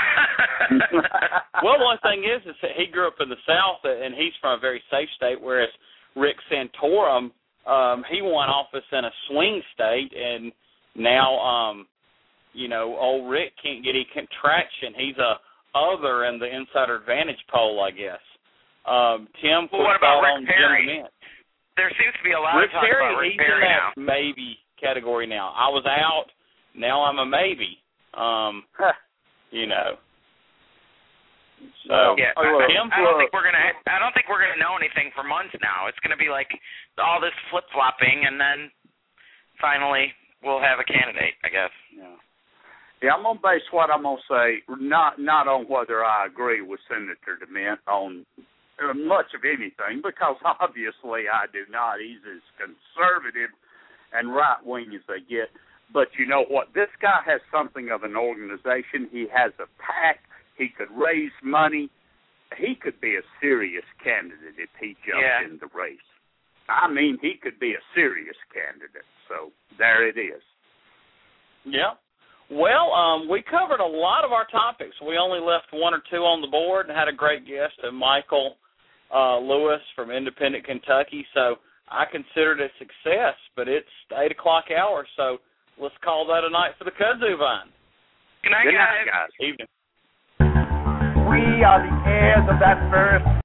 Speaker 6: Well, one thing is that he grew up in the South, and he's from a very safe state, whereas Rick Santorum, he won office in a swing state, and now, old Rick can't get any traction. He's a other in the Insider Advantage poll, I guess. Tim,
Speaker 7: what about Rick
Speaker 6: on
Speaker 7: Perry?
Speaker 6: Jim DeMint?
Speaker 7: There seems to be a lot of talk about Rick Perry now.
Speaker 6: He's in that maybe category now. I was out. Now I'm a maybe. So
Speaker 7: yeah, I don't think we're gonna know anything for months now. It's gonna be like all this flip flopping, and then finally we'll have a candidate, I guess.
Speaker 8: Yeah, I'm gonna base what I'm gonna say not on whether I agree with Senator DeMint on much of anything, because obviously I do not. He's as conservative and right wing as they get. But you know what? This guy has something of an organization. He has a PAC. He could raise money. He could be a serious candidate if he jumped in the race. I mean, he could be a serious candidate. So there it is.
Speaker 6: Yeah. Well, we covered a lot of our topics. We only left one or two on the board and had a great guest, Michael Lewis from Independent, Kentucky. So I considered it a success, but it's the 8 o'clock hour, so let's call that a night for the kudzu vine.
Speaker 7: Good night, guys.
Speaker 6: Evening.
Speaker 2: We are the heirs of that first